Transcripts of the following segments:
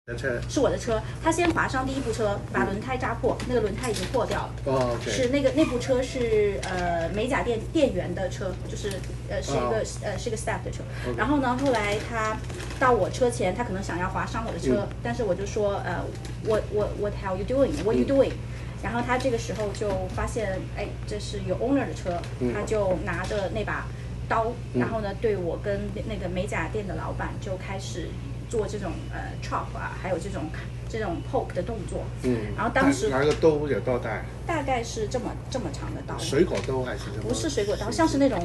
是我的车，他先划伤第一部车，把轮胎扎破，那个轮胎已经破掉了。 哦，OK。 是那部车是美甲店员的车，就是是一个 staff 的车。然后呢，后来他到我车前，他可能想要划伤我的车，但是我就说what how you doing? What you doing? 然后他这个时候就发现，哎，这是有 owner 的车，他就拿着那把刀，然后呢，对我跟那个美甲店的老板就开始做这种chop 啊，还有这种 poke 的动作。然后当时拿个刀有多大？ 大概是这么长的刀。 水果刀还是什么？ 不是水果刀，像是那种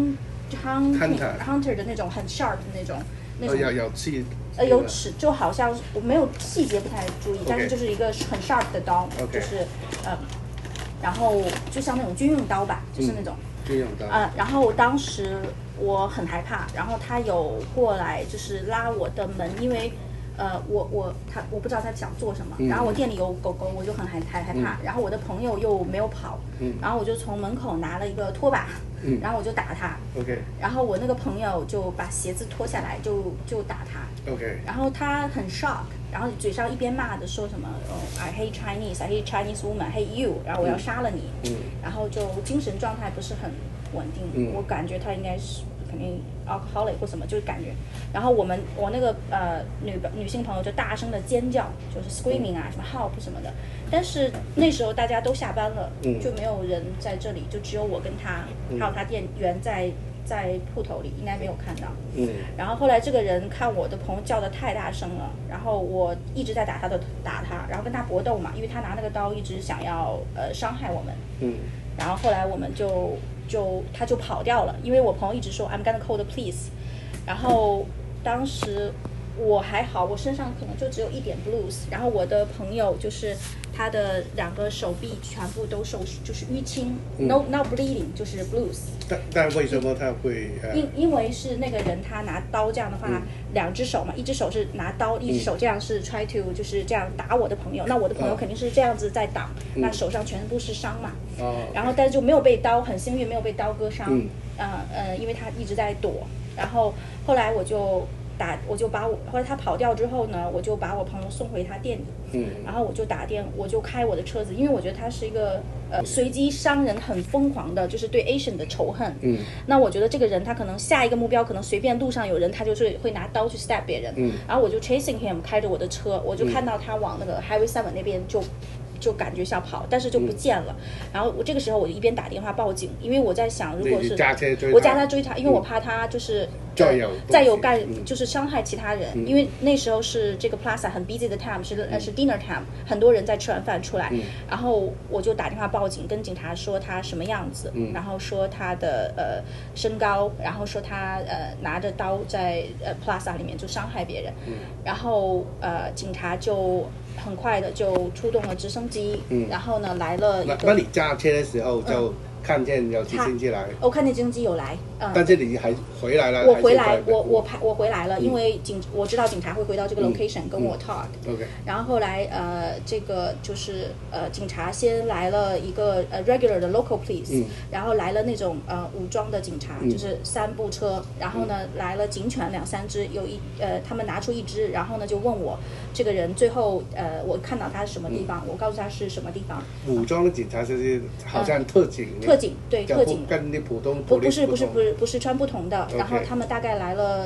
hunter 的那种很 sharp 的那种。 有刺。 有齿，就好像我没有细节不太注意，但是就是一个很 sharp 的刀，就是然后就像那种军用刀吧，就是那种军用刀。 然后当时我很害怕，然后他有过来就是拉我的门，因为我不知道他想做什么，然后我店里有狗狗，我就很害怕，然后我的朋友又没有跑，然后我就从门口拿了一个拖把，然后我就打他，然后我那个朋友就把鞋子脱下来就打他，然后他很 shock， 然后嘴上一边骂的说什么I hate Chinese, I hate Chinese woman, I hate you， 然后我要杀了你，然后就精神状态不是很稳定，我感觉他应该是肯定 alcoholic 或什么，就是感觉。然后我那个女性朋友就大声的尖叫，就是 screaming 啊，什么 help 什么的。但是那时候大家都下班了，就没有人在这里，就只有我跟他，还有他店员在铺头里，应该没有看到。然后后来这个人看我的朋友叫的太大声了，然后我一直在打他，然后跟他搏斗嘛，因为他拿那个刀一直想要伤害我们。然后后来我们他就跑掉了，因为我朋友一直说 I'm gonna call the police， 然后当时我还好，我身上可能就只有一点 blues， 然后我的朋友就是他的2个手臂全部都就是淤青，no bleeding， 就是 blues。 但为什么他会？ 因为是那个人他拿刀这样的话，2只手嘛，一只手是拿刀，一只手这样是 try to 就是这样打我的朋友，那我的朋友肯定是这样子在挡，那手上全部是伤嘛。然后但是就没有被刀，很幸运没有被刀割伤，因为他一直在躲。然后后来后来他跑掉之后呢，我就把我朋友送回他店里，然后我就开我的车子，因为我觉得他是一个随机伤人很疯狂的，就是对 Asian 的仇恨。那我觉得这个人他可能下一个目标可能随便路上有人，他就是会拿刀去 stab 别人。然后我就 chasing him， 开着我的车，我就看到他往那个 Highway 7那边就感觉想跑，但是就不见了。然后这个时候我就一边打电话报警，因为我在想，如果是我加他追他，因为我怕他就是再有就是伤害其他人。因为那时候是这个 Plaza 很 busy 的 time， 是 dinner time， 很多人在吃完饭出来。然后我就打电话报警，跟警察说他什么样子，然后说他的身高，然后说他拿着刀在Plaza 里面就伤害别人。然后警察就很快的就出动了直升机，然后呢来了一个。 那你驾车的时候就看见有直升机来？ 我看见直升机有来， 但是你还回来了？ 我回来了，因为我知道警察会回到这个 location 跟我 talk。然后后来这个就是警察先来了一个regular 的 local police，然后来了那种武装的警察，就是3部车，然后呢来了警犬2-3只，他们拿出一只，然后呢就问我这个人，最后我看到他是什么地方，我告诉他是什么地方。 武装的警察就是好像特警。 对，特警跟你普通不是穿不同的。然后他们大概来了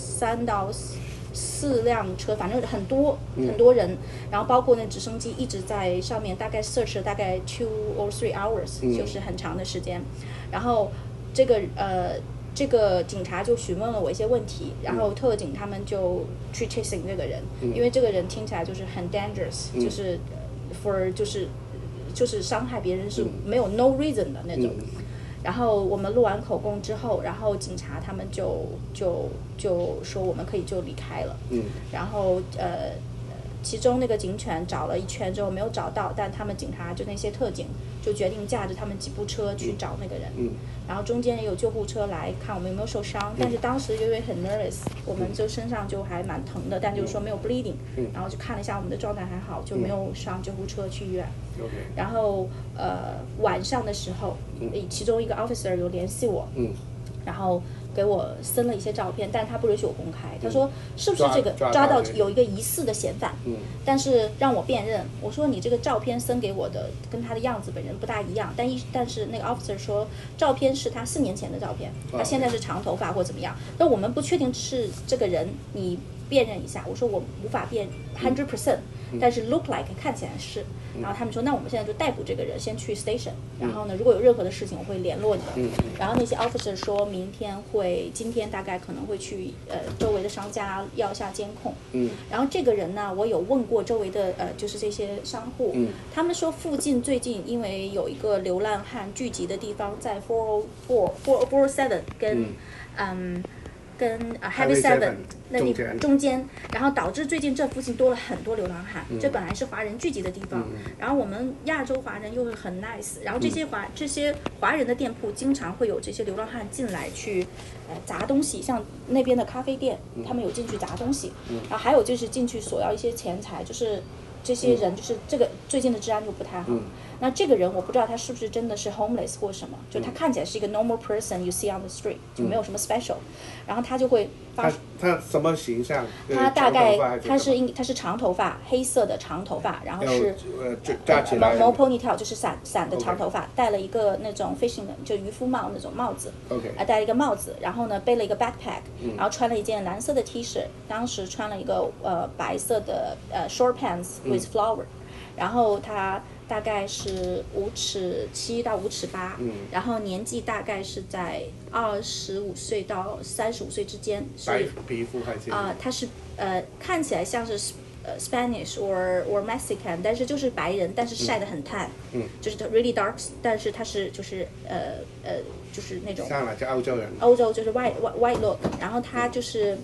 3到4辆车，反正很多人，然后包括那直升机一直在上面，大概 search 大概2 or 3 hours，就是很长的时间。然后这个警察就询问了我一些问题，然后特警他们就去 chasing 这个人，因为这个人听起来就是很 dangerous，就是 for 就是伤害别人是没有 no reason 的那种。然后我们录完口供之后，然后警察他们就说我们可以就离开了。然后其中那个警犬找了一圈之后没有找到，但他们警察就那些特警就决定驾着他们几部车去找那个人。然后中间也有救护车来看我们有没有受伤，但是当时因为很 nervous， 我们就身上就还蛮疼的，但就是说没有 bleeding。然后就看了一下我们的状态还好，就没有上救护车去医院。然后晚上的时候，其中一个 officer 有联系我，然后给我send了一些照片，但是他不允许我公开。他说是不是这个抓到有一个疑似的嫌犯，但是让我辨认。我说你这个照片send给我的跟他的样子本人不大一样，但是那个 officer 说照片是他4年前的照片，他现在是长头发或怎么样，但我们不确定是这个人，你辨认一下。我说我无法辨100%，但是 look like 看起来是。然后他们说那我们现在就逮捕这个人，先去 station，然后呢如果有任何的事情我会联络你的。然后那些 officer 说明天今天大概可能会去周围的商家要一下监控。然后这个人呢，我有问过周围的就是这些商户，他们说附近最近因为有一个流浪汉聚集的地方在407跟Highway 7那里中间，然后导致最近这附近多了很多流浪汉。这本来是华人聚集的地方，然后我们亚洲华人又是很 nice， 然后这些华人的店铺经常会有这些流浪汉进来去砸东西，像那边的咖啡店，他们有进去砸东西，然后还有就是进去索要一些钱财，就是这些人就是这个最近的治安就不太好。那这个人我不知道他是不是真的是 homeless 或什么，就他看起来是一个 normal person you see on the street， 就没有什么 special。然后他就会他什么形象？ 他大概他是长头发，黑色的长头发，然后是毛 ponytail 就是散的长头发，戴了一个那种 fishing 的就渔夫帽那种帽子，戴了一个帽子，然后呢背了一个 backpack，然后穿了一件蓝色的 T 恤，当时穿了一个白色的short pants with flower，然后他大概是5尺7到5尺8，然后年纪大概是在25岁到35岁之间。 白皮肤还是他是看起来像是Spanish or Mexican， 但是就是白人，但是晒得很炭，就是 really dark， 但是他是就是就是那种上来就欧洲人， 欧洲就是 white look， 然后他就是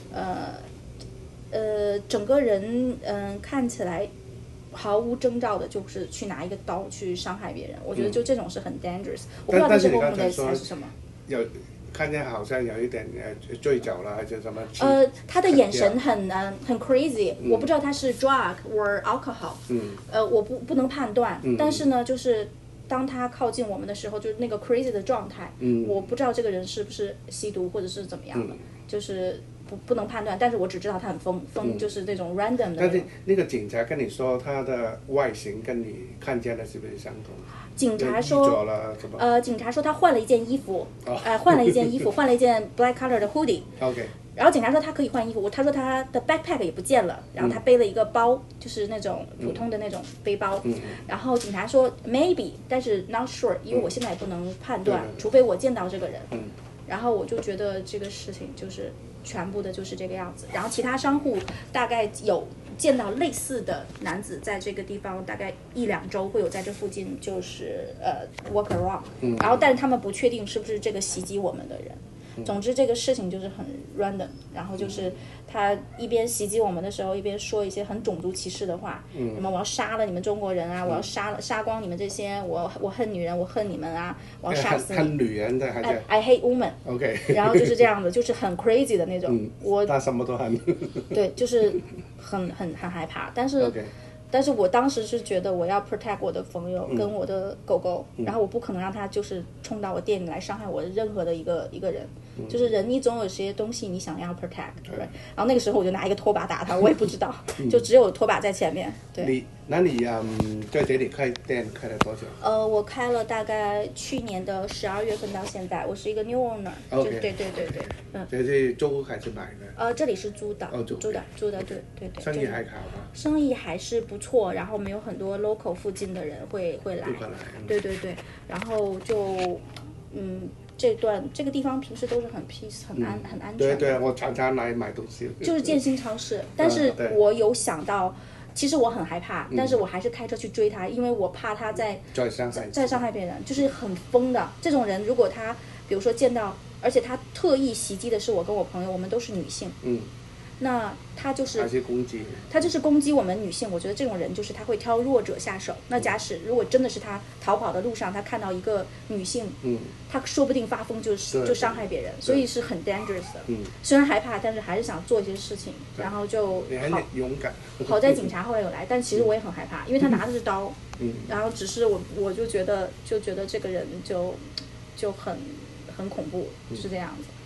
整个人看起来毫无征兆的，就是去拿一个刀去伤害别人。我觉得就这种是很 dangerous。我不知道这是 homeless 还是什么。 有看见好像有一点醉酒了还是什么？ 他的眼神很 crazy，我不知道他是 drug or alcohol，我不能判断，但是呢，就是当他靠近我们的时候，就是那个 crazy 的状态，我不知道这个人是不是吸毒或者是怎么样的，就是不能判断，但是我只知道他很疯，就是这种 random 的。 但是那个警察跟你说他的外形跟你看见的是不是相同？ 警察说，警察说他换了一件衣服，换了一件 black color 的 hoodie。OK。然后警察说他可以换衣服，他说他的 backpack 也不见了，然后他背了一个包，就是那种普通的那种背包。然后警察说 maybe， 但是 not sure， 因为我现在也不能判断，除非我见到这个人。然后我就觉得这个事情就是全部的就是这个样子。然后其他商户大概有见到类似的男子在这个地方，大概1、2周会有在这附近就是walk around，然后但是他们不确定是不是这个袭击我们的人。总之这个事情就是很 random， 然后就是他一边袭击我们的时候，一边说一些很种族歧视的话，什么我要杀了你们中国人啊，我要杀光你们这些，我恨女人，我恨你们啊，我要杀死你。 恨女人的还是 I hate women。OK。然后就是这样子，就是很 crazy 的那种。 他什么都恨。 对，就是很害怕，但是我当时是觉得我要 protect 我的朋友跟我的狗狗，然后我不可能让他就是冲到我店里来伤害我任何的一个人，就是人你总有些东西你想要 protect， 对。然后那个时候我就拿一个拖把打他，我也不知道，就只有拖把在前面。对。 你在这里开店开了多久？ 我开了大概去年的12月份到现在，我是一个 new owner。对。 这是租还是买的？ 这里是租的。租的，对。 生意还好吗？ 生意还是不错，然后我们有很多 local 附近的人会来。对。然后就这个地方平时都是很 peace 很安全。 对，我常常来买东西。 就是建新超市，但是我有想到。其实我很害怕，但是我还是开车去追他，因为我怕他在伤害别人，就是很疯的这种人。如果他比如说见到，而且他特意袭击的是我跟我朋友，我们都是女性，那他就是攻击我们女性。我觉得这种人就是他会挑弱者下手。那假使如果真的是他逃跑的路上，他看到一个女性，他说不定发疯就伤害别人，所以是很 dangerous 的。虽然害怕，但是还是想做一些事情，然后就你很勇敢。 好在警察后来有来，但其实我也很害怕，因为他拿的是刀，然后只是我就觉得这个人就很恐怖，是这样子。